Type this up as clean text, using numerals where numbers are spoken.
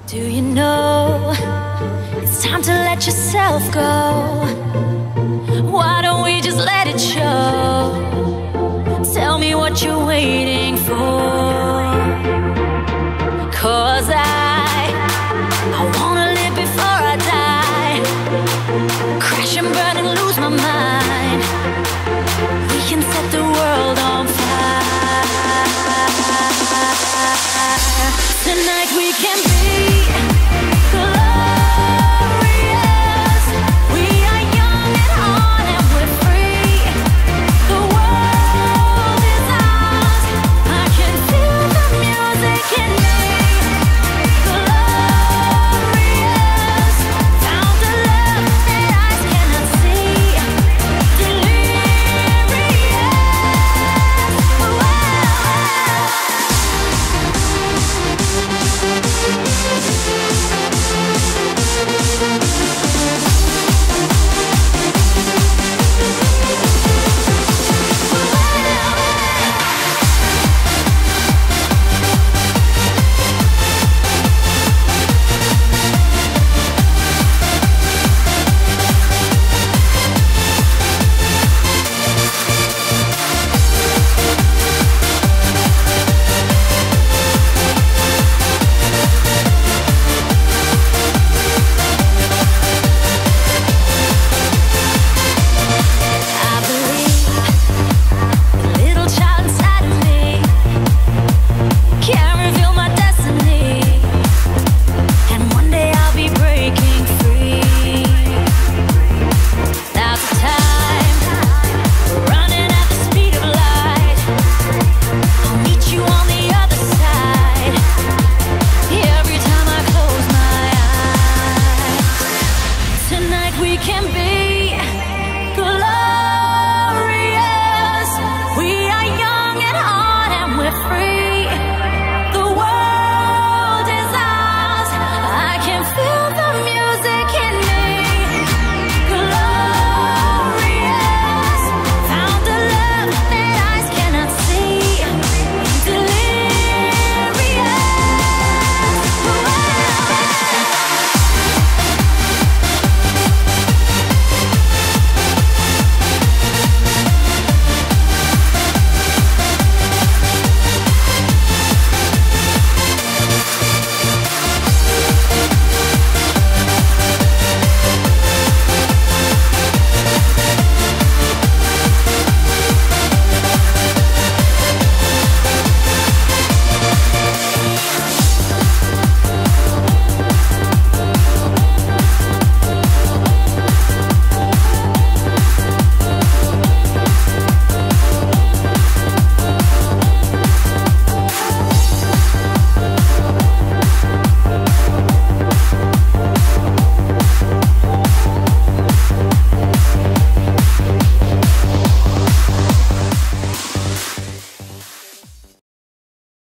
Do you know it's time to let yourself go? Why don't we just let it show? Tell me what you're waiting for. 'Cause I wanna live before I die. Crash and burn and lose my mind. We can set the world on fire. Tonight we can be